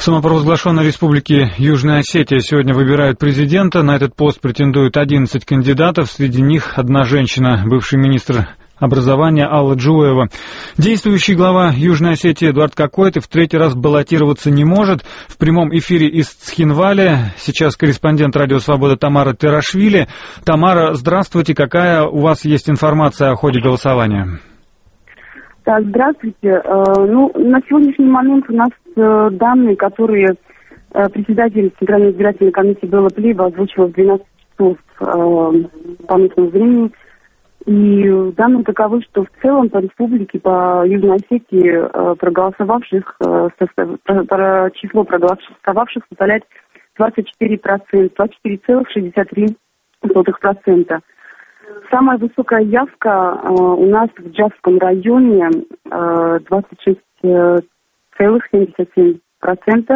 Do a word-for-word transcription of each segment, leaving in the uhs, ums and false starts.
В самопровозглашенной республике Южная Осетия сегодня выбирают президента. На этот пост претендуют одиннадцать кандидатов. Среди них одна женщина, бывший министр образования Алла Джуева. Действующий глава Южной Осетии Эдуард Какойтов в третий раз баллотироваться не может. В прямом эфире из Цхинваля сейчас корреспондент «Радио Свобода» Тамара Терашвили. Тамара, здравствуйте. Какая у вас есть информация о ходе голосования? Так, здравствуйте. Ну, на сегодняшний момент у нас данные, которые председатель Центральной избирательной комиссии Белла Плиева озвучила в двенадцать часов по местному времени. И данные таковы, что в целом по республике, по Южной Осетии проголосовавших, число проголосовавших составляет двадцать четыре процента, двадцать четыре целых шестьдесят три сотых процента. Самая высокая явка э, у нас в Джавском районе э, двадцать шесть целых семьдесят семь сотых процента.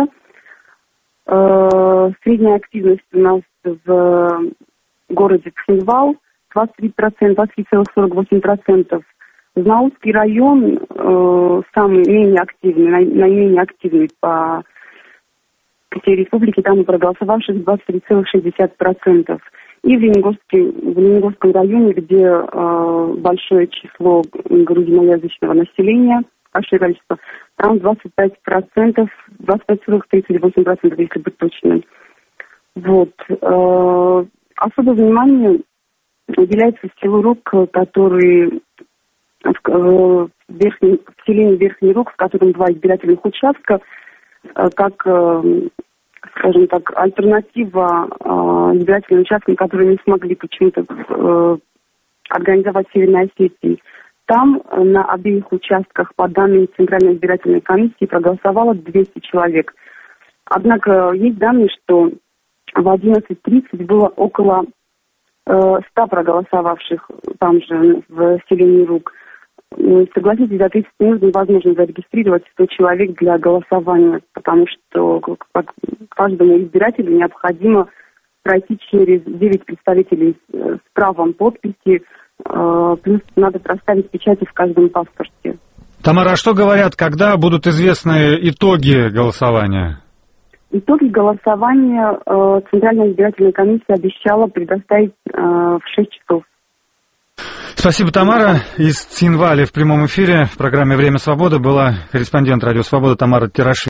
Э, средняя активность у нас в городе Цхинвал двадцать три процента, двадцать три целых сорок восемь сотых процента. Знаульский район э, самый менее активный, най- наименее активный по всей республике, там проголосовавших двадцать три целых шестьдесят сотых процента. И в, в Ленинговском районе, где э, большое число грузиноязычного населения, большое количество, там двадцать пять процентов, двадцать пять целых тридцать восемь сотых процента, если быть точным. Вот. Э, особое внимание уделяется селу Рук, который в, в, верхней, в селении Верхний Рук, в котором два избирательных участка, э, как... Э, скажем так, альтернатива э, избирательным участкам, которые не смогли почему-то э, организовать в Северной Осетии. Там э, на обеих участках, по данным Центральной избирательной комиссии, проголосовало двести человек. Однако есть данные, что в одиннадцать тридцать было около э, ста проголосовавших там же в селении Рук. Согласитесь, за тридцать минут невозможно зарегистрировать сто человек для голосования, потому что каждому избирателю необходимо пройти через девять представителей с правом подписи, плюс надо проставить печати в каждом паспорте. Тамара, а что говорят, когда будут известны итоги голосования? Итоги голосования Центральная избирательная комиссия обещала предоставить в шесть часов. Спасибо, Тамара. Из Цхинваля в прямом эфире в программе «Время свободы» была корреспондент «Радио Свобода» Тамара Терашвили.